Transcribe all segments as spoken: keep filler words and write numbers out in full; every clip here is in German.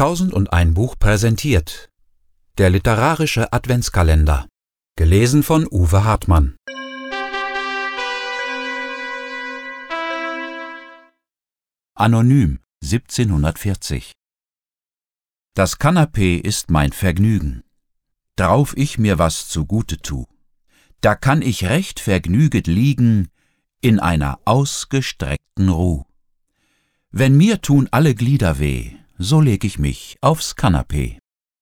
Tausend und ein Buch präsentiert. Der literarische Adventskalender. Gelesen von Uwe Hartmann. Anonym, siebzehnhundertvierzig. Das Kanapee ist mein Vergnügen. Drauf ich mir was zugute tu, da kann ich recht vergnüget liegen in einer ausgestreckten Ruh. Wenn mir tun alle Glieder weh, so leg ich mich aufs Kanapee.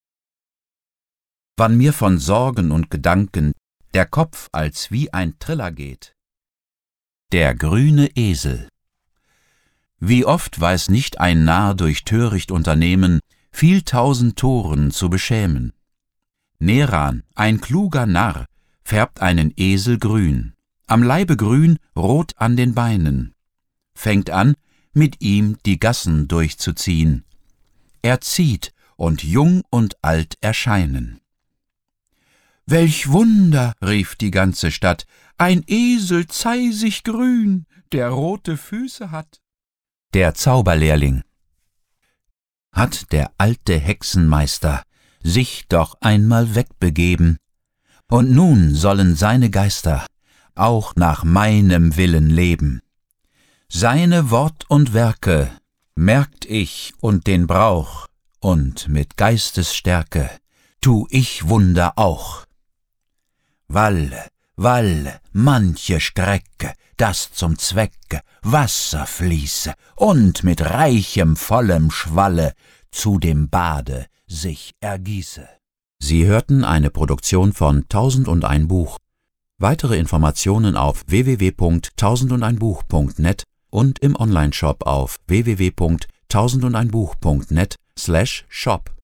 Wann mir von Sorgen und Gedanken der Kopf als wie ein Triller geht. Der grüne Esel. Wie oft weiß nicht ein Narr durch töricht Unternehmen, viel tausend Toren zu beschämen. Neran, ein kluger Narr, färbt einen Esel grün, am Leibe grün, rot an den Beinen, fängt an, mit ihm die Gassen durchzuziehen. Er zieht, und jung und alt erscheinen. »Welch Wunder«, rief die ganze Stadt, »ein Esel zeisig grün, der rote Füße hat.« Der Zauberlehrling. Hat der alte Hexenmeister sich doch einmal wegbegeben, und nun sollen seine Geister auch nach meinem Willen leben. Seine Wort und Werke merkt ich und den Brauch, und mit Geistesstärke tu ich Wunder auch. Walle, Walle, manche Strecke, dass zum Zwecke Wasser fließe und mit reichem, vollem Schwalle zu dem Bade sich ergieße. Sie hörten eine Produktion von Tausend und ein Buch. Weitere Informationen auf w w w punkt tausend und ein buch punkt net und im Onlineshop auf w w w punkt tausend und ein buch punkt net slash shop.